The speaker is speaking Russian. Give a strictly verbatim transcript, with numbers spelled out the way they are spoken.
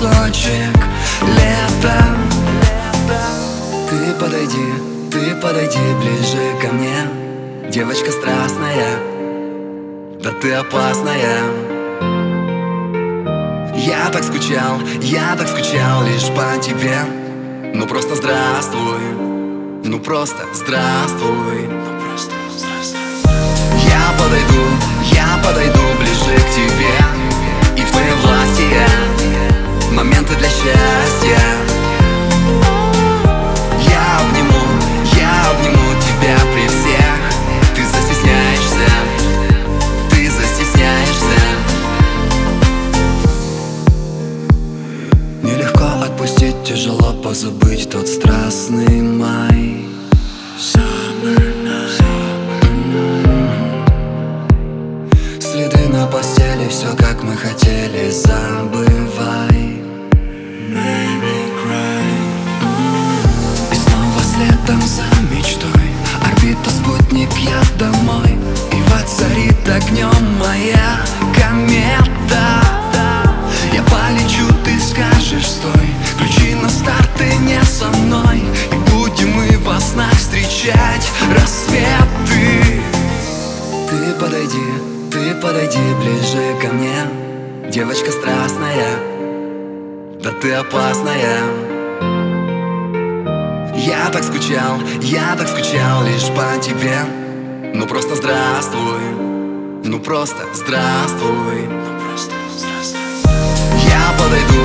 кусочек лета. Ты подойди, ты подойди ближе ко мне, девочка страстная, да ты опасная. Я так скучал, я так скучал лишь по тебе. Ну просто здравствуй, ну просто здравствуй, ну просто здравствуй. Я подойду, я подойду ближе к тебе, и в твоей власти я, моменты для счастья. Я обниму, я обниму тебя при всех. Ты застесняешься, ты застесняешься. Нелегко отпустить, тяжело позабыть тот страстный май. Следы на постели, все как мы хотели, забывай. И снова следом за мечтой, орбита, спутник, я домой. И воцарит огнем моя комета. Я полечу, ты скажешь стой, ключи на старт, ты не со мной. И будем мы во снах встречать рассветы. Ты подойди, ты подойди ближе ко мне, девочка страстная, да ты опасная. Я так скучал, я так скучал лишь по тебе. Ну просто здравствуй, ну просто здравствуй, ну просто здравствуй. Я подойду,